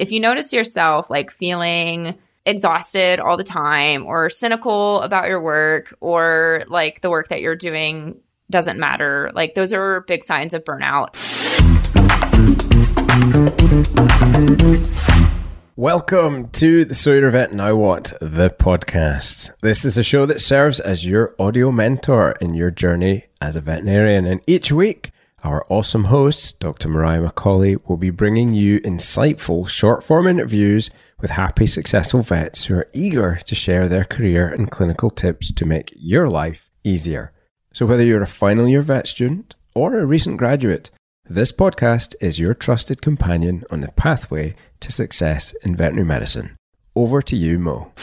if you notice yourself like feeling exhausted all the time or cynical about your work or like the work that you're doing doesn't matter, like those are big signs of burnout. Welcome to the So You're a Vet Now What, the podcast. This is a show that serves as your audio mentor in your journey as a veterinarian. And each week, our awesome host, Dr. Mariah McCauley, will be bringing you insightful short-form interviews with happy, successful vets who are eager to share their career and clinical tips to make your life easier. So whether you're a final year vet student or a recent graduate, this podcast is your trusted companion on the pathway to success in veterinary medicine. Over to you, Mo.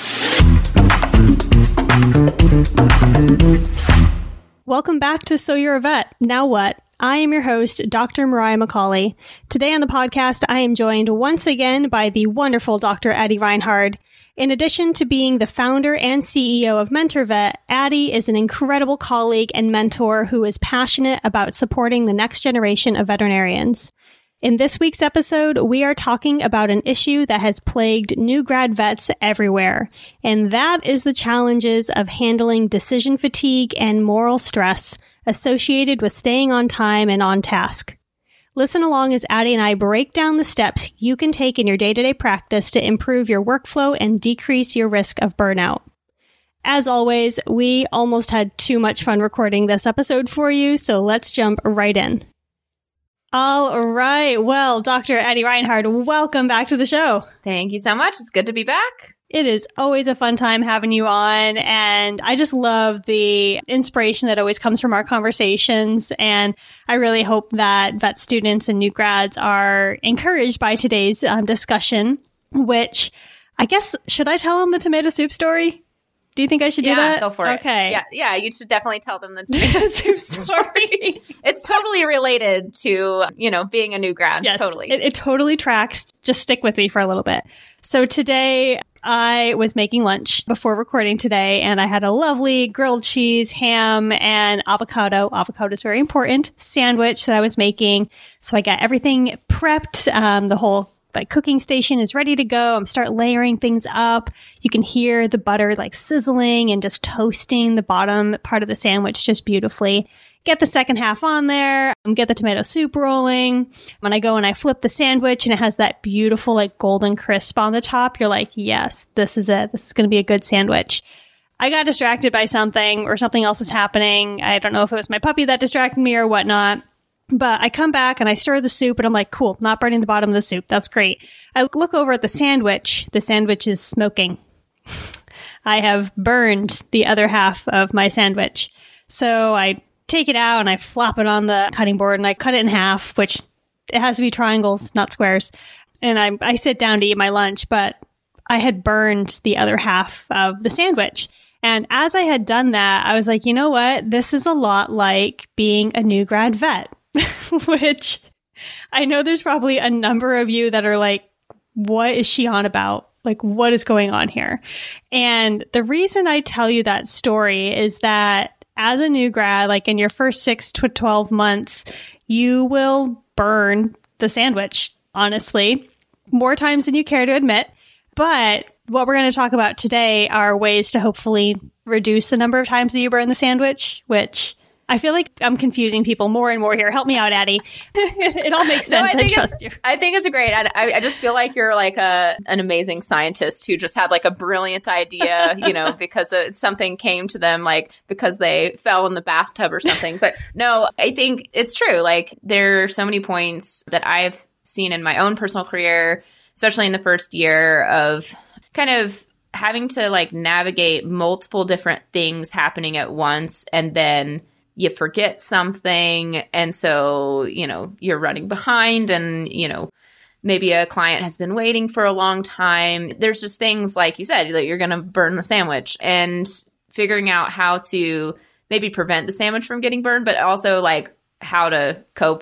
Welcome back to So You're a Vet, Now What? I am your host, Dr. Mariah McCauley. Today on the podcast, I am joined once again by the wonderful Dr. Addie Reinhard. In addition to being the founder and CEO of MentorVet, Addie is an incredible colleague and mentor who is passionate about supporting the next generation of veterinarians. In this week's episode, we are talking about an issue that has plagued new grad vets everywhere, and that is the challenges of handling decision fatigue and moral stress associated with staying on time and on task. Listen along as Addie and I break down the steps you can take in your day-to-day practice to improve your workflow and decrease your risk of burnout. As always, we almost had too much fun recording this episode for you, so let's jump right in. All right. Well, Dr. Addie Reinhard, welcome back to the show. Thank you so much. It's good to be back. It is always a fun time having you on, and I just love the inspiration that always comes from our conversations, and I really hope that vet students and new grads are encouraged by today's discussion, which I guess, should I tell them the tomato soup story? Do you think I should do that? Yeah, go for it. Okay. Yeah, you should definitely tell them the tomato soup story. It's totally related to, being a new grad. Yes, totally. It totally tracks. Just stick with me for a little bit. So today I was making lunch before recording today, and I had a lovely grilled cheese, ham, and avocado. Avocado is very important. Sandwich that I was making. So I got everything prepped. The whole cooking station is ready to go. I'm start layering things up. You can hear the butter sizzling and just toasting the bottom part of the sandwich just beautifully. Get the second half on there, get the tomato soup rolling. When I go and I flip the sandwich and it has that beautiful golden crisp on the top, you're like, yes, this is it. This is going to be a good sandwich. I got distracted by something or something else was happening. I don't know if it was my puppy that distracted me or whatnot. But I come back and I stir the soup and I'm like, cool, not burning the bottom of the soup. That's great. I look over at the sandwich. The sandwich is smoking. I have burned the other half of my sandwich. So I take it out and I flop it on the cutting board and I cut it in half, which it has to be triangles, not squares. And I sit down to eat my lunch, but I had burned the other half of the sandwich. And as I had done that, I was like, you know what? This is a lot like being a new grad vet. Which I know there's probably a number of you that are like, what is she on about? What is going on here? And the reason I tell you that story is that as a new grad, in your first 6 to 12 months, you will burn the sandwich, honestly, more times than you care to admit. But what we're going to talk about today are ways to hopefully reduce the number of times that you burn the sandwich, which I feel like I'm confusing people more and more here. Help me out, Addie. It all makes sense. I trust you. I think it's a great. I just feel like you're an amazing scientist who just had a brilliant idea, because something came to them, because they fell in the bathtub or something. But no, I think it's true. There are so many points that I've seen in my own personal career, especially in the first year, of kind of having to navigate multiple different things happening at once, and then you forget something. And so, you're running behind and, maybe a client has been waiting for a long time. There's just things, like you said, that you're going to burn the sandwich, and figuring out how to maybe prevent the sandwich from getting burned, but also how to cope with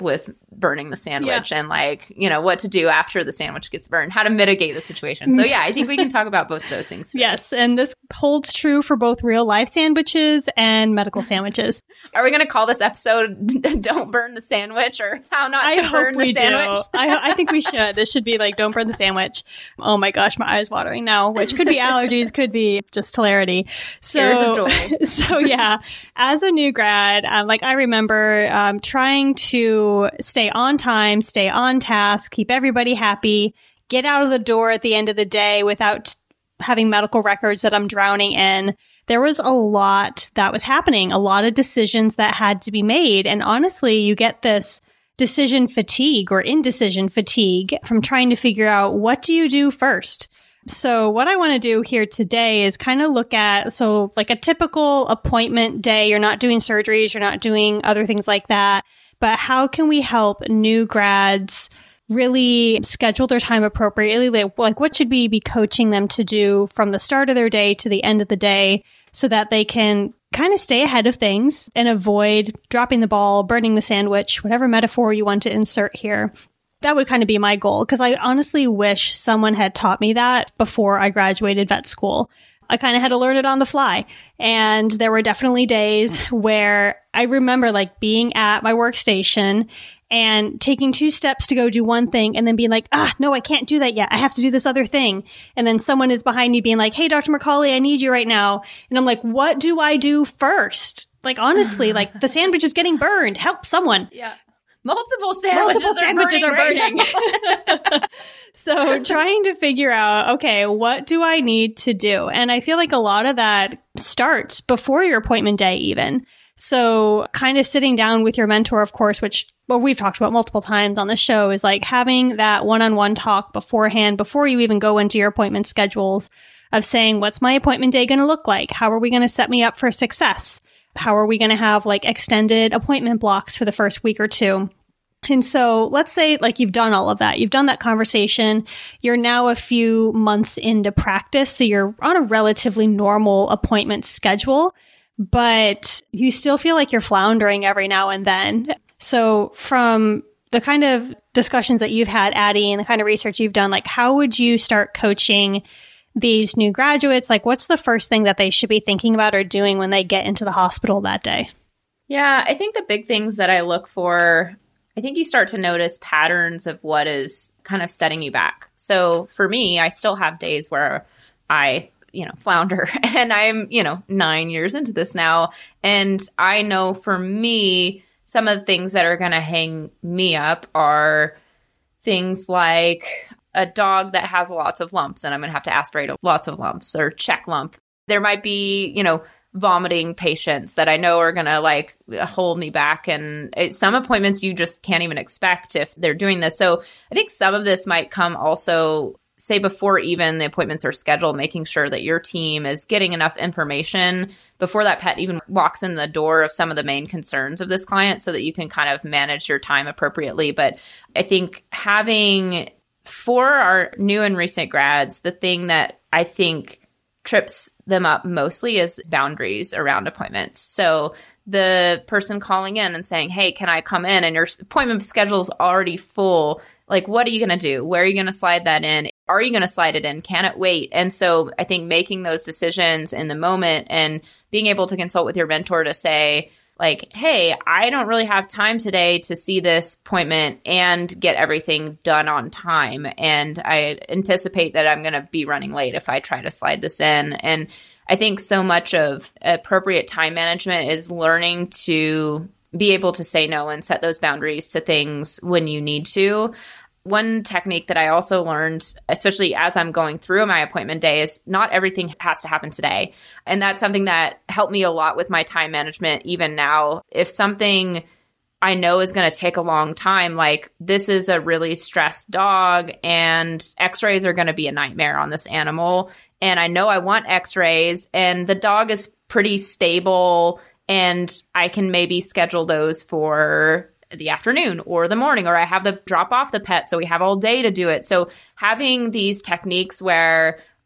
burning the sandwich and like, you know, what to do after the sandwich gets burned, how to mitigate the situation. So yeah, I think we can talk about both of those things today. Yes. And this holds true for both real life sandwiches and medical sandwiches. Are we going to call this episode Don't Burn the Sandwich, or How Not to Burn the Sandwich? I think we should. This should be like, don't burn the sandwich. Oh my gosh, my eye's watering now, which could be allergies, could be just hilarity. Tears of joy. So yeah, as a new grad, like I remember trying to stay on time, stay on task, keep everybody happy, get out of the door at the end of the day without having medical records that I'm drowning in. There was a lot that was happening, a lot of decisions that had to be made. And honestly, you get this decision fatigue or indecision fatigue from trying to figure out, what do you do first? So what I want to do here today is kind of look at, so like a typical appointment day, you're not doing surgeries, you're not doing other things like that, but how can we help new grads really schedule their time appropriately? Like what should we be coaching them to do from the start of their day to the end of the day so that they can kind of stay ahead of things and avoid dropping the ball, burning the sandwich, whatever metaphor you want to insert here. That would kind of be my goal, because I honestly wish someone had taught me that before I graduated vet school. I kind of had to learn it on the fly. And there were definitely days where I remember like being at my workstation and taking 2 steps to go do one thing and then being like, no, I can't do that yet. I have to do this other thing. And then someone is behind me being like, hey, Dr. McCauley, I need you right now. And I'm like, what do I do first? Like, honestly, like the sandwich is getting burned. Help someone. Yeah. Multiple sandwiches are burning. So trying to figure out, okay, what do I need to do? And I feel like a lot of that starts before your appointment day even. So kind of sitting down with your mentor, of course, which we've talked about multiple times on the show, is like having that one-on-one talk beforehand, before you even go into your appointment schedules, of saying, what's my appointment day going to look like? How are we going to set me up for success? How are we going to have like extended appointment blocks for the first week or two? And so let's say like you've done all of that. You've done that conversation. You're now a few months into practice. So you're on a relatively normal appointment schedule, but you still feel like you're floundering every now and then. So from the kind of discussions that you've had, Addie, and the kind of research you've done, like how would you start coaching these new graduates? Like what's the first thing that they should be thinking about or doing when they get into the hospital that day? Yeah, I think the big things that I look for, I think you start to notice patterns of what is kind of setting you back. So for me, I still have days where I, flounder, and I'm, 9 years into this now. And I know for me, some of the things that are going to hang me up are things like a dog that has lots of lumps, and I'm going to have to aspirate lots of lumps or check lump. There might be, vomiting patients that I know are going to like hold me back. And some appointments you just can't even expect if they're doing this. So I think some of this might come also, say, before even the appointments are scheduled, making sure that your team is getting enough information before that pet even walks in the door of some of the main concerns of this client, so that you can kind of manage your time appropriately. But I think having, for our new and recent grads, the thing that I think trips them up mostly is boundaries around appointments. So the person calling in and saying, hey, can I come in? And your appointment schedule is already full. Like, what are you going to do? Where are you going to slide that in? Are you going to slide it in? Can it wait? And so I think making those decisions in the moment and being able to consult with your mentor to say, like, hey, I don't really have time today to see this appointment and get everything done on time. And I anticipate that I'm going to be running late if I try to slide this in. And I think so much of appropriate time management is learning to be able to say no and set those boundaries to things when you need to. One technique that I also learned, especially as I'm going through my appointment day, is not everything has to happen today. And that's something that helped me a lot with my time management. Even now, if something I know is going to take a long time, like this is a really stressed dog and x-rays are going to be a nightmare on this animal. And I know I want x-rays and the dog is pretty stable and I can maybe schedule those for the afternoon or the morning, or I have to drop off the pet, so we have all day to do it. So having these techniques where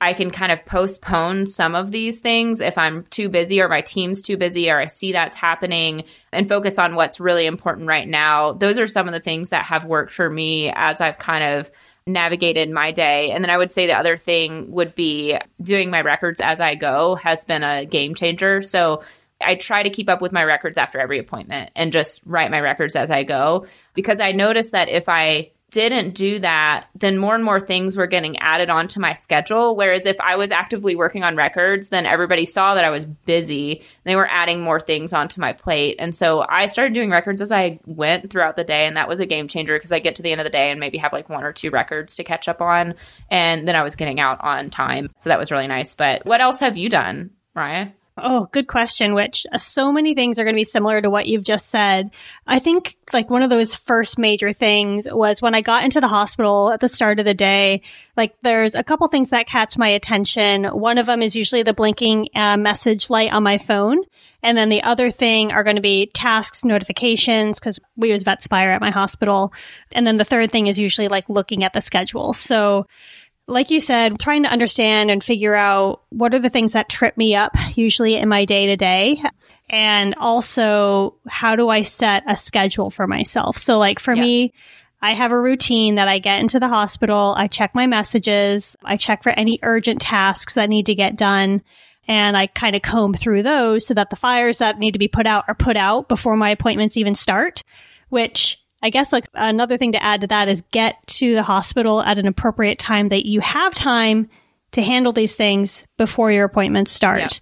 I can kind of postpone some of these things if I'm too busy or my team's too busy or I see that's happening and focus on what's really important right now. Those are some of the things that have worked for me as I've kind of navigated my day. And then I would say the other thing would be doing my records as I go has been a game changer. So I try to keep up with my records after every appointment and just write my records as I go, because I noticed that if I didn't do that, then more and more things were getting added onto my schedule. Whereas if I was actively working on records, then everybody saw that I was busy. They were adding more things onto my plate. And so I started doing records as I went throughout the day. And that was a game changer because I get to the end of the day and maybe have like 1 or 2 records to catch up on. And then I was getting out on time. So that was really nice. But what else have you done, Mariah? Oh, good question, which so many things are going to be similar to what you've just said. I think like one of those first major things was when I got into the hospital at the start of the day, like there's a couple things that catch my attention. One of them is usually the blinking message light on my phone. And then the other thing are going to be tasks, notifications, because we use VetSpire at my hospital. And then the third thing is usually like looking at the schedule. So like you said, trying to understand and figure out what are the things that trip me up usually in my day to day. And also, how do I set a schedule for myself? So like for me, I have a routine that I get into the hospital. I check my messages. I check for any urgent tasks that need to get done. And I kind of comb through those so that the fires that need to be put out are put out before my appointments even start, which I guess like another thing to add to that is get to the hospital at an appropriate time that you have time to handle these things before your appointments start. Yeah.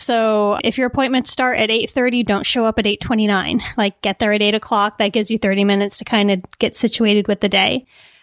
So if your appointments start at 8:30, don't show up at 8:29. Like get there at 8 o'clock. That gives you 30 minutes to kind of get situated with the day.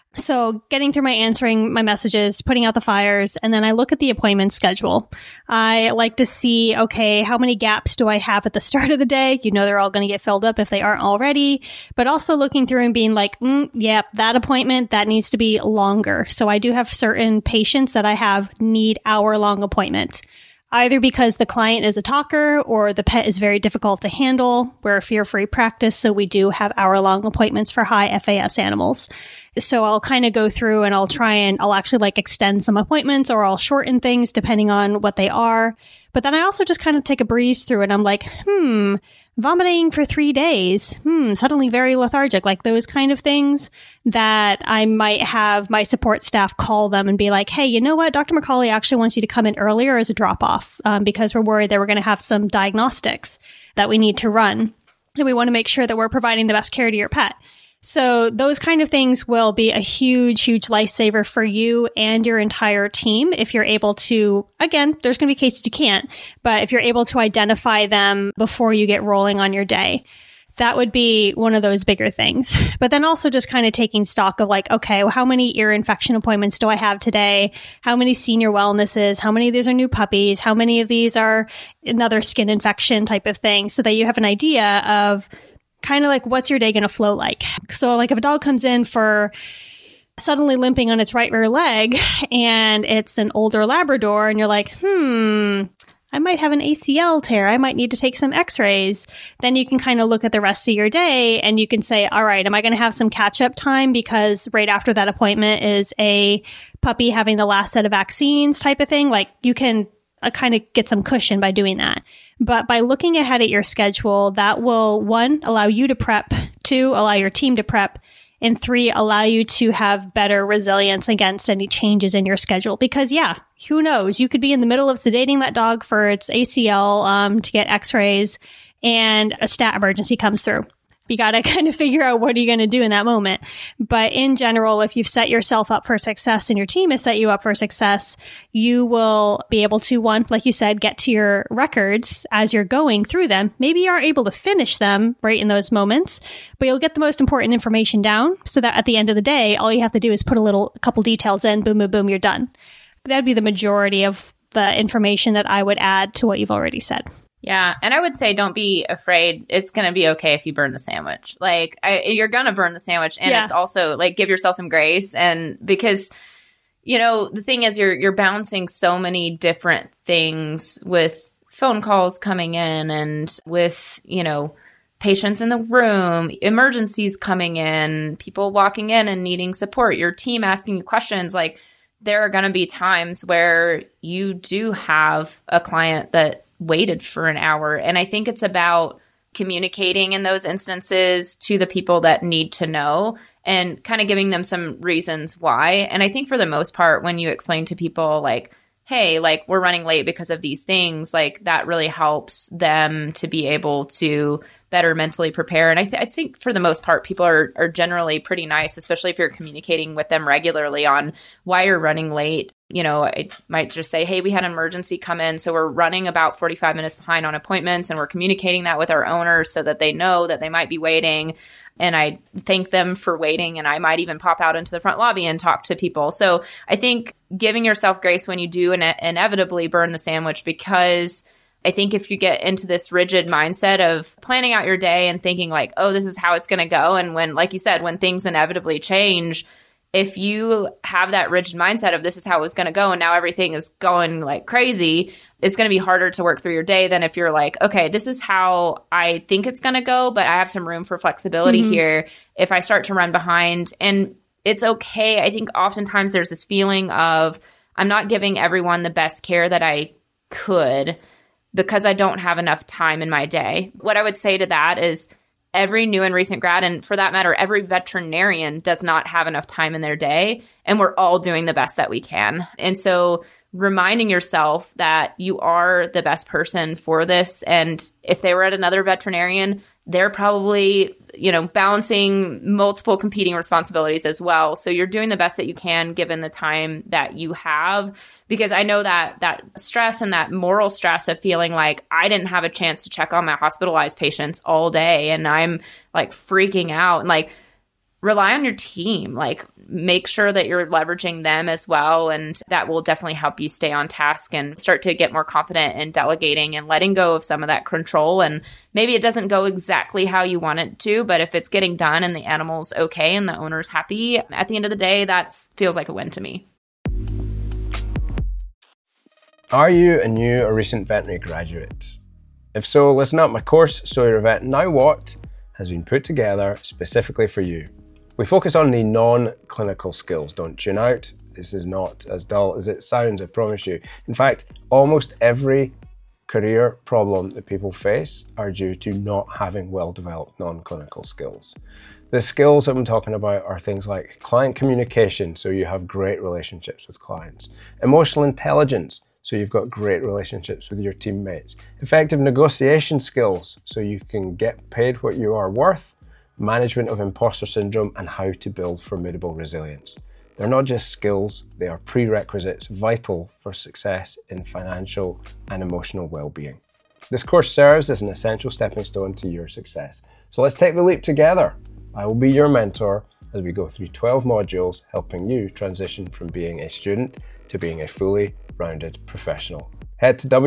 So getting through answering my messages, putting out the fires, and then I look at the appointment schedule. I like to see, okay, how many gaps do I have at the start of the day? You know, they're all going to get filled up if they aren't already, but also looking through and being like, that appointment, that needs to be longer. So I do have certain patients that I have need hour-long appointments. Either because the client is a talker or the pet is very difficult to handle. We're a fear-free practice, so we do have hour-long appointments for high FAS animals. So I'll kind of go through and I'll actually like extend some appointments or I'll shorten things depending on what they are. But then I also just kind of take a breeze through and I'm like, vomiting for 3 days. Suddenly very lethargic, like those kind of things that I might have my support staff call them and be like, hey, you know what? Dr. McCauley actually wants you to come in earlier as a drop off because we're worried that we're going to have some diagnostics that we need to run. And we want to make sure that we're providing the best care to your pet. So those kind of things will be a huge, huge lifesaver for you and your entire team if you're able to, again, there's going to be cases you can't, but if you're able to identify them before you get rolling on your day, that would be one of those bigger things. But then also just kind of taking stock of like, okay, well, how many ear infection appointments do I have today? How many senior wellnesses? How many of these are new puppies? How many of these are another skin infection type of thing? So that you have an idea of kind of like, what's your day going to flow like? So like if a dog comes in for suddenly limping on its right rear leg and it's an older Labrador and you're like, I might have an ACL tear. I might need to take some x-rays. Then you can kind of look at the rest of your day and you can say, all right, am I going to have some catch up time? Because right after that appointment is a puppy having the last set of vaccines type of thing. Like you can kind of get some cushion by doing that. But by looking ahead at your schedule, that will, 1, allow you to prep, 2, allow your team to prep, and 3, allow you to have better resilience against any changes in your schedule. Because who knows? You could be in the middle of sedating that dog for its ACL to get x-rays and a stat emergency comes through. You got to kind of figure out what are you going to do in that moment. But in general, if you've set yourself up for success and your team has set you up for success, you will be able to, 1, like you said, get to your records as you're going through them. Maybe you aren't able to finish them right in those moments, but you'll get the most important information down so that at the end of the day, all you have to do is put a couple details in, boom, boom, boom, you're done. That'd be the majority of the information that I would add to what you've already said. Yeah. And I would say don't be afraid. It's going to be okay if you burn the sandwich. Like you're going to burn the sandwich. And it's also like give yourself some grace. And because, the thing is you're balancing so many different things with phone calls coming in and with, patients in the room, emergencies coming in, people walking in and needing support, your team asking you questions. Like there are going to be times where you do have a client that waited for an hour. And I think it's about communicating in those instances to the people that need to know and kind of giving them some reasons why. And I think for the most part, when you explain to people like, hey, like we're running late because of these things, like that really helps them to be able to better mentally prepare. And I think for the most part, people are generally pretty nice, especially if you're communicating with them regularly on why you're running late. You know, I might just say, hey, we had an emergency come in, so we're running about 45 minutes behind on appointments, and we're communicating that with our owners so that they know that they might be waiting. And I thank them for waiting, and I might even pop out into the front lobby and talk to people. So I think giving yourself grace when you do inevitably burn the sandwich, because I think if you get into this rigid mindset of planning out your day and thinking like, oh, this is how it's going to go. And when, like you said, when things inevitably change, if you have that rigid mindset of this is how it's going to go and now everything is going like crazy, it's going to be harder to work through your day than if you're like, okay, this is how I think it's going to go, but I have some room for flexibility here if I start to run behind. And it's okay. I think oftentimes there's this feeling of I'm not giving everyone the best care that I could because I don't have enough time in my day. What I would say to that is every new and recent grad, and for that matter, every veterinarian does not have enough time in their day, and we're all doing the best that we can. And so reminding yourself that you are the best person for this, and if they were at another veterinarian, they're probably, you know, balancing multiple competing responsibilities as well. So you're doing the best that you can given the time that you have. Because I know that stress and that moral stress of feeling like I didn't have a chance to check on my hospitalized patients all day and I'm like freaking out, and like rely on your team, like make sure that you're leveraging them as well. And that will definitely help you stay on task and start to get more confident in delegating and letting go of some of that control. And maybe it doesn't go exactly how you want it to, but if it's getting done and the animal's okay and the owner's happy, at the end of the day, that feels like a win to me. Are you a new or recent veterinary graduate? If so, listen up. My course, So You're a Vet Now What, has been put together specifically for you. We focus on the non-clinical skills. Don't tune out. This is not as dull as it sounds, I promise you. In fact, almost every career problem that people face are due to not having well-developed non-clinical skills. The skills that I'm talking about are things like client communication, so you have great relationships with clients. Emotional intelligence, so you've got great relationships with your teammates. Effective negotiation skills, so you can get paid what you are worth. Management of imposter syndrome, and how to build formidable resilience. They're not just skills, they are prerequisites vital for success in financial and emotional well-being. This course serves as an essential stepping stone to your success. So let's take the leap together. I will be your mentor as we go through 12 modules, helping you transition from being a student to being a fully rounded professional. Head to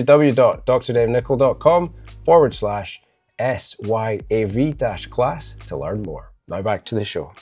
www.drdavenicol.com/SYAV-class to learn more. Now back to the show.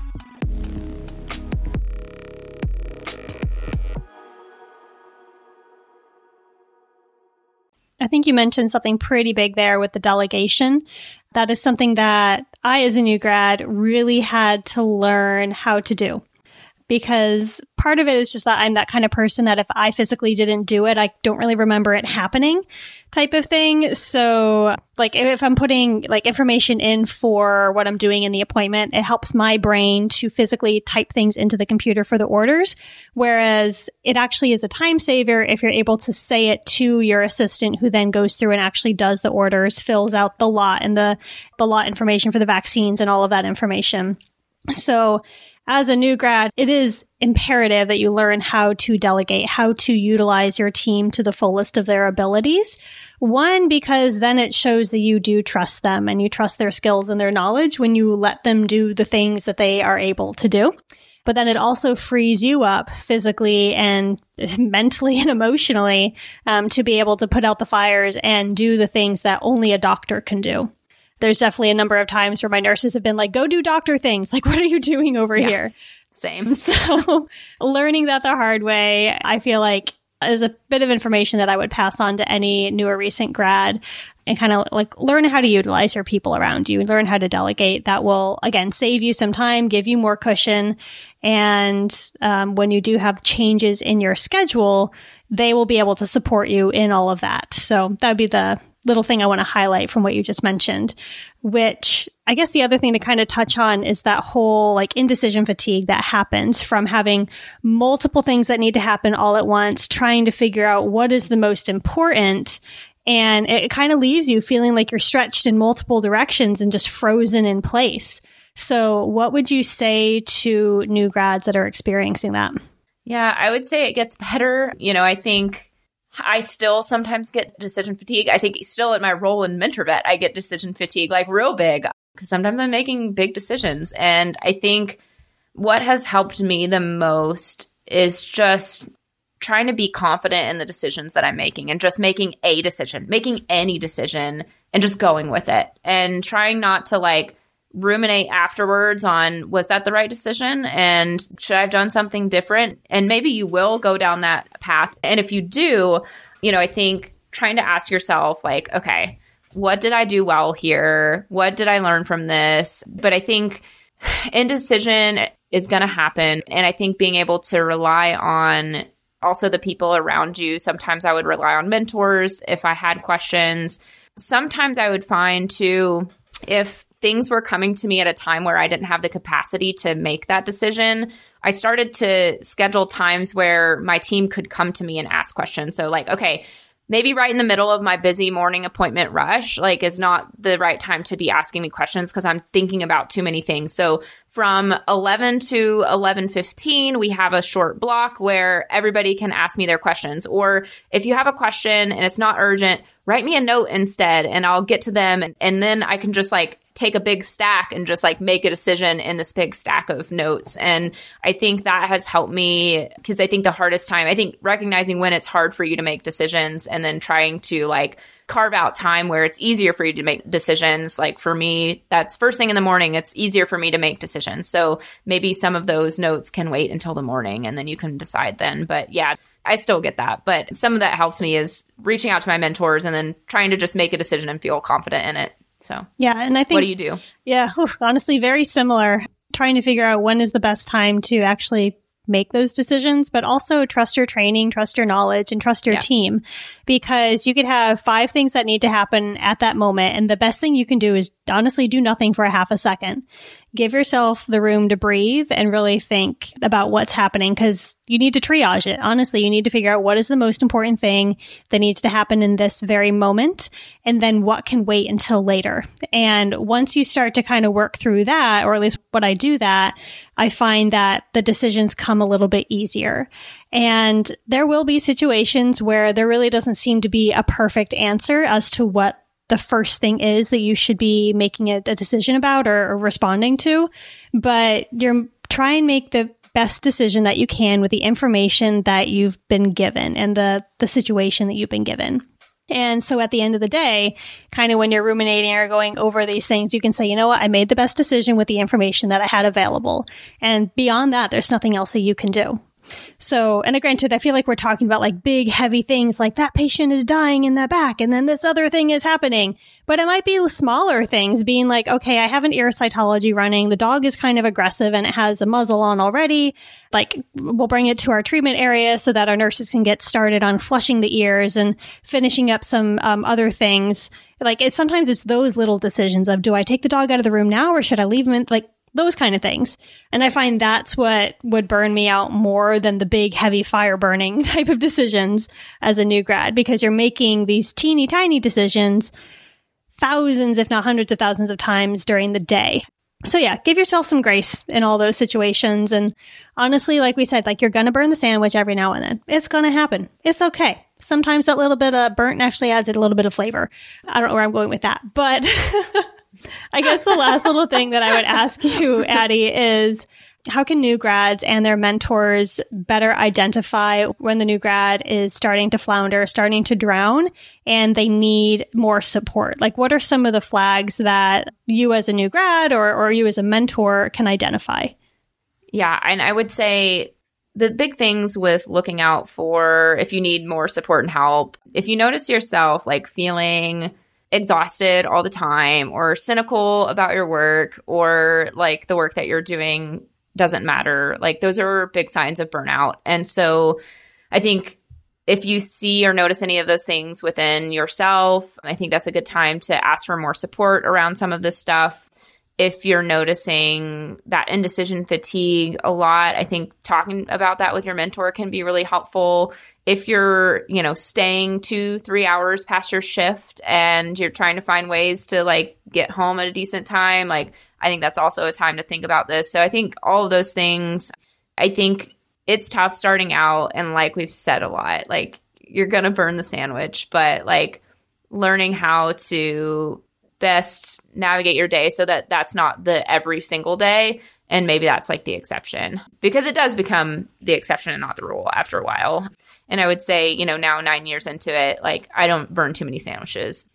I think you mentioned something pretty big there with the delegation. That is something that I, as a new grad, really had to learn how to do. Because part of it is just that I'm that kind of person that if I physically didn't do it, I don't really remember it happening type of thing. So like if I'm putting like information in for what I'm doing in the appointment, it helps my brain to physically type things into the computer for the orders. Whereas it actually is a time saver if you're able to say it to your assistant, who then goes through and actually does the orders, fills out the lot and the lot information for the vaccines and all of that information. So as a new grad, it is imperative that you learn how to delegate, how to utilize your team to the fullest of their abilities. One, because then it shows that you do trust them and you trust their skills and their knowledge when you let them do the things that they are able to do. But then it also frees you up physically and mentally and emotionally to be able to put out the fires and do the things that only a doctor can do. There's definitely a number of times where my nurses have been like, go do doctor things. Like, what are you doing over here? Same. So learning that the hard way, I feel like is a bit of information that I would pass on to any new or recent grad, and kind of like learn how to utilize your people around you, learn how to delegate. That will, again, save you some time, give you more cushion. And when you do have changes in your schedule, they will be able to support you in all of that. So that would be the little thing I want to highlight from what you just mentioned, which I guess the other thing to kind of touch on is that whole like indecision fatigue that happens from having multiple things that need to happen all at once, trying to figure out what is the most important. And it kind of leaves you feeling like you're stretched in multiple directions and just frozen in place. So what would you say to new grads that are experiencing that? Yeah, I would say it gets better. I think I still sometimes get decision fatigue. I think still at my role in MentorVet, I get decision fatigue, like real big, because sometimes I'm making big decisions. And I think what has helped me the most is just trying to be confident in the decisions that I'm making and just making a decision, making any decision and just going with it and trying not to like ruminate afterwards on, was that the right decision? And should I have done something different? And maybe you will go down that path. And if you do, I think trying to ask yourself like, okay, what did I do well here? What did I learn from this? But I think indecision is going to happen. And I think being able to rely on also the people around you. Sometimes I would rely on mentors if I had questions. Sometimes I would find too, if things were coming to me at a time where I didn't have the capacity to make that decision, I started to schedule times where my team could come to me and ask questions. So like, okay, maybe right in the middle of my busy morning appointment rush, like is not the right time to be asking me questions because I'm thinking about too many things. So from 11 to 11:15, we have a short block where everybody can ask me their questions. Or if you have a question and it's not urgent, write me a note instead and I'll get to them. And then I can just like take a big stack and just like make a decision in this big stack of notes. And I think that has helped me because I think the hardest time, I think recognizing when it's hard for you to make decisions and then trying to like carve out time where it's easier for you to make decisions. Like for me, that's first thing in the morning. It's easier for me to make decisions. So maybe some of those notes can wait until the morning and then you can decide then. But yeah, I still get that. But some of that helps me is reaching out to my mentors and then trying to just make a decision and feel confident in it. So yeah, and I think, what do you do? Yeah, honestly, very similar. Trying to figure out when is the best time to actually make those decisions, but also trust your training, trust your knowledge, and trust your team, because you could have 5 things that need to happen at that moment. And the best thing you can do is honestly do nothing for a half a second. Give yourself the room to breathe and really think about what's happening, because you need to triage it. Honestly, you need to figure out what is the most important thing that needs to happen in this very moment, and then what can wait until later. And once you start to kind of work through that, or at least when I do that, I find that the decisions come a little bit easier. And there will be situations where there really doesn't seem to be a perfect answer as to what the first thing is that you should be making a decision about or responding to, but you're trying to make the best decision that you can with the information that you've been given and the situation that you've been given. And so at the end of the day, kind of when you're ruminating or going over these things, you can say, you know what, I made the best decision with the information that I had available. And beyond that, there's nothing else that you can do. So, and granted, I feel like we're talking about like big, heavy things like that patient is dying in the back and then this other thing is happening. But it might be smaller things being like, okay, I have an ear cytology running. The dog is kind of aggressive and it has a muzzle on already. Like we'll bring it to our treatment area so that our nurses can get started on flushing the ears and finishing up some other things. Like sometimes it's those little decisions of, do I take the dog out of the room now or should I leave him in, like those kind of things. And I find that's what would burn me out more than the big, heavy fire burning type of decisions as a new grad, because you're making these teeny tiny decisions thousands, if not hundreds of thousands of times during the day. So yeah, give yourself some grace in all those situations. And honestly, like we said, like you're going to burn the sandwich every now and then. It's going to happen. It's okay. Sometimes that little bit of burnt actually adds a little bit of flavor. I don't know where I'm going with that, but I guess the last little thing that I would ask you, Addie, is how can new grads and their mentors better identify when the new grad is starting to flounder, starting to drown, and they need more support? Like, what are some of the flags that you as a new grad or you as a mentor can identify? Yeah, and I would say the big things with looking out for if you need more support and help, if you notice yourself like feeling exhausted all the time or cynical about your work or like the work that you're doing doesn't matter, like those are big signs of burnout. And so I think if you see or notice any of those things within yourself, I think that's a good time to ask for more support around some of this stuff. If you're noticing that indecision fatigue a lot, I think talking about that with your mentor can be really helpful. If you're, staying 2-3 hours past your shift and you're trying to find ways to like get home at a decent time, like I think that's also a time to think about this. So I think all of those things, I think it's tough starting out. And like we've said a lot, like you're going to burn the sandwich, but like learning how to best navigate your day so that that's not the every single day. And maybe that's like the exception, because it does become the exception and not the rule after a while. And I would say, now 9 years into it, like I don't burn too many sandwiches.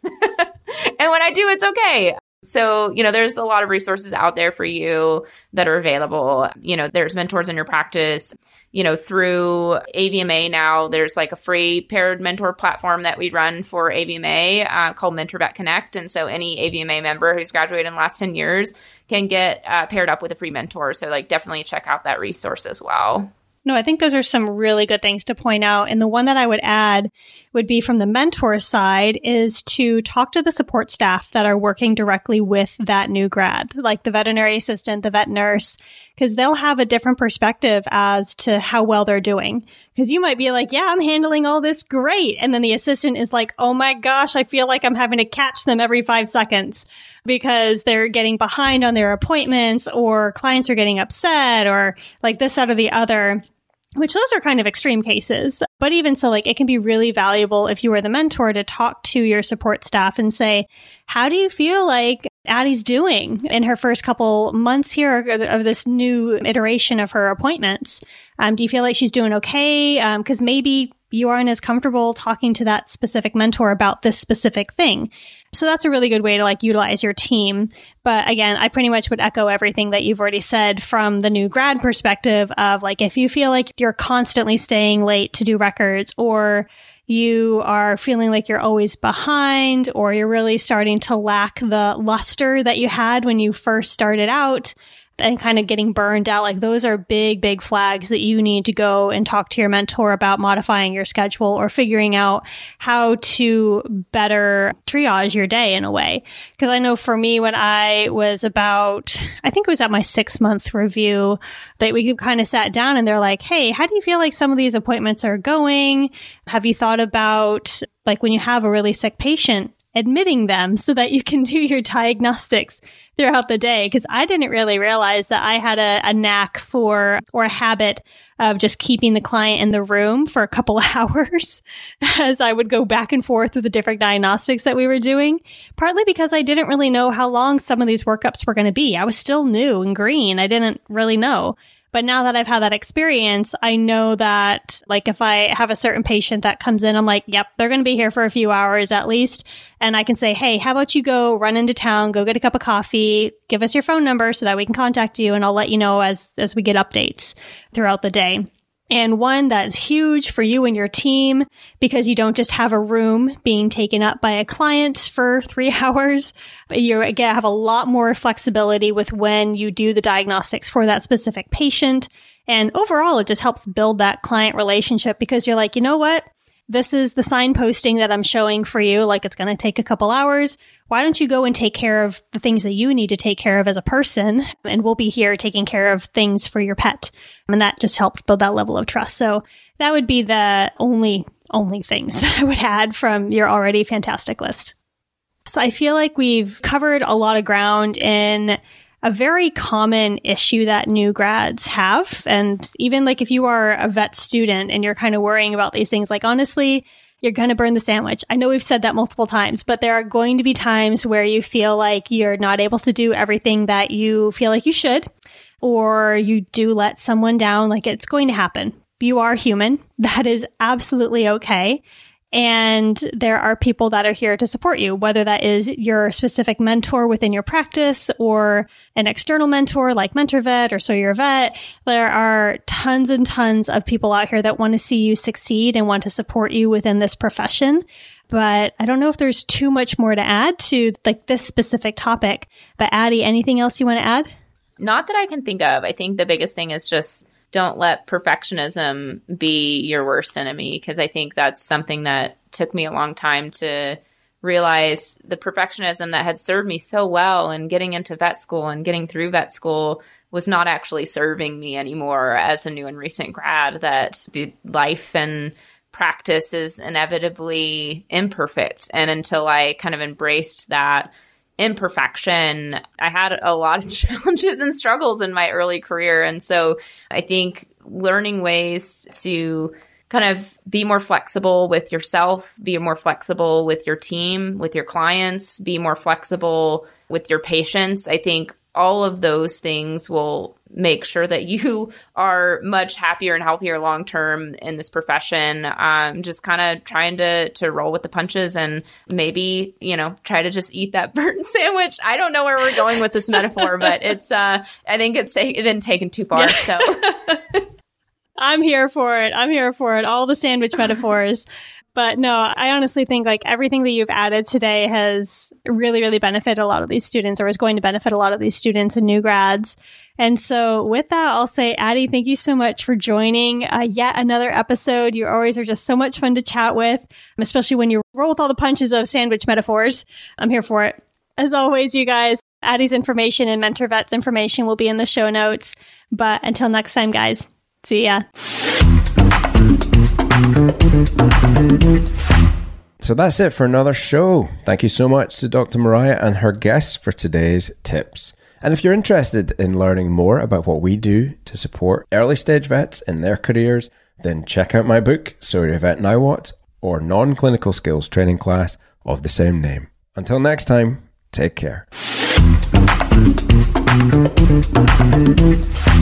And when I do, it's okay. So, there's a lot of resources out there for you that are available. There's mentors in your practice, through AVMA now, there's like a free paired mentor platform that we run for AVMA called MentorVet Connect. And so any AVMA member who's graduated in the last 10 years can get paired up with a free mentor. So like definitely check out that resource as well. No, I think those are some really good things to point out. And the one that I would add would be from the mentor side is to talk to the support staff that are working directly with that new grad, like the veterinary assistant, the vet nurse, because they'll have a different perspective as to how well they're doing. Because you might be like, yeah, I'm handling all this great. And then the assistant is like, oh my gosh, I feel like I'm having to catch them every 5 seconds because they're getting behind on their appointments or clients are getting upset or like this, that, or the other. Which those are kind of extreme cases. But even so, like it can be really valuable if you were the mentor to talk to your support staff and say, how do you feel like Addie's doing in her first couple months here of this new iteration of her appointments? Do you feel like she's doing okay? Because maybe you aren't as comfortable talking to that specific mentor about this specific thing. So that's a really good way to like utilize your team. But again, I pretty much would echo everything that you've already said from the new grad perspective of like, if you feel like you're constantly staying late to do records or you are feeling like you're always behind or you're really starting to lack the luster that you had when you first started out, and kind of getting burned out, like those are big, big flags that you need to go and talk to your mentor about modifying your schedule or figuring out how to better triage your day in a way. Because I know for me, when I was I think it was at my 6-month review, that we kind of sat down and they're like, hey, how do you feel like some of these appointments are going? Have you thought about like when you have a really sick patient, admitting them so that you can do your diagnostics throughout the day? Because I didn't really realize that I had a knack for or a habit of just keeping the client in the room for a couple of hours as I would go back and forth with the different diagnostics that we were doing, partly because I didn't really know how long some of these workups were going to be. I was still new and green. I didn't really know. But now that I've had that experience, I know that like if I have a certain patient that comes in, I'm like, yep, they're going to be here for a few hours at least. And I can say, hey, how about you go run into town, go get a cup of coffee, give us your phone number so that we can contact you. And I'll let you know as we get updates throughout the day. And one that's huge for you and your team, because you don't just have a room being taken up by a client for 3 hours. You again have a lot more flexibility with when you do the diagnostics for that specific patient. And overall, it just helps build that client relationship because you're like, you know what? This is the signposting that I'm showing for you. Like it's going to take a couple hours. Why don't you go and take care of the things that you need to take care of as a person? And we'll be here taking care of things for your pet. And that just helps build that level of trust. So that would be the only things that I would add from your already fantastic list. So I feel like we've covered a lot of ground in a very common issue that new grads have. And even like if you are a vet student and you're kind of worrying about these things, like honestly, you're going to burn the sandwich. I know we've said that multiple times, but there are going to be times where you feel like you're not able to do everything that you feel like you should, or you do let someone down. Like it's going to happen. You are human. That is absolutely okay. And there are people that are here to support you, whether that is your specific mentor within your practice or an external mentor like MentorVet or So You're a Vet. There are tons and tons of people out here that want to see you succeed and want to support you within this profession. But I don't know if there's too much more to add to like this specific topic. But Addie, anything else you want to add? Not that I can think of. I think the biggest thing is just don't let perfectionism be your worst enemy, because I think that's something that took me a long time to realize. The perfectionism that had served me so well in getting into vet school and getting through vet school was not actually serving me anymore as a new and recent grad, that the life and practice is inevitably imperfect. And until I kind of embraced that imperfection, I had a lot of challenges and struggles in my early career. And so I think learning ways to kind of be more flexible with yourself, be more flexible with your team, with your clients, be more flexible with your patients. I think all of those things will make sure that you are much happier and healthier long-term in this profession. Just kind of trying to roll with the punches and maybe, try to just eat that burnt sandwich. I don't know where we're going with this metaphor, but it's, I think it's been taken too far. Yeah. So I'm here for it. All the sandwich metaphors. But no, I honestly think like everything that you've added today has really, really benefited a lot of these students, or is going to benefit a lot of these students and new grads. And so with that, I'll say, Addie, thank you so much for joining yet another episode. You always are just so much fun to chat with, especially when you roll with all the punches of sandwich metaphors. I'm here for it. As always, you guys, Addie's information and MentorVet's information will be in the show notes. But until next time, guys, see ya. So that's it for another show. Thank you so much to Dr. Mariah and her guests for today's tips. And if you're interested in learning more about what we do to support early stage vets in their careers, then check out my book, So You're a Vet Now What, or non-clinical skills training class of the same name. Until next time, take care.